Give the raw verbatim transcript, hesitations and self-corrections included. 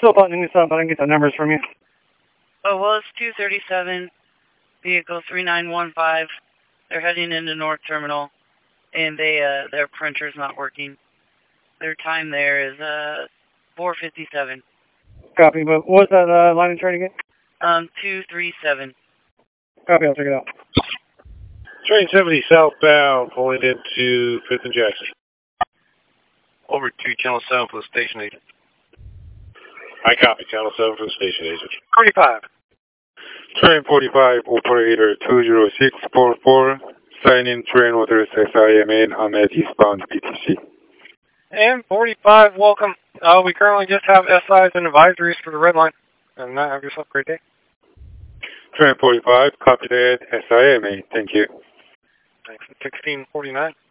still buttoning this up, but I can get the numbers from you. Oh, well, it's two thirty-seven, vehicle three nine one five. They're heading into North Terminal, and they uh, their printer's not working. Their time there is uh, four fifty-seven. Copy, but what was that uh, line of train again? Um, two three seven. Copy, I'll check it out. Train seventy southbound, pulling into fifth and Jackson. Over to Channel seven for the station agent. I copy, Channel seven for the station agent. forty-five. Train forty-five, operator two zero six four four, signing train with S I M N Ahmed eastbound P T C. And forty-five, welcome. Uh, we currently just have S Is and advisories for the red line. And uh, have yourself a great day. Train forty-five, copy that, S I M N, thank you. Thanks. sixteen forty-nine.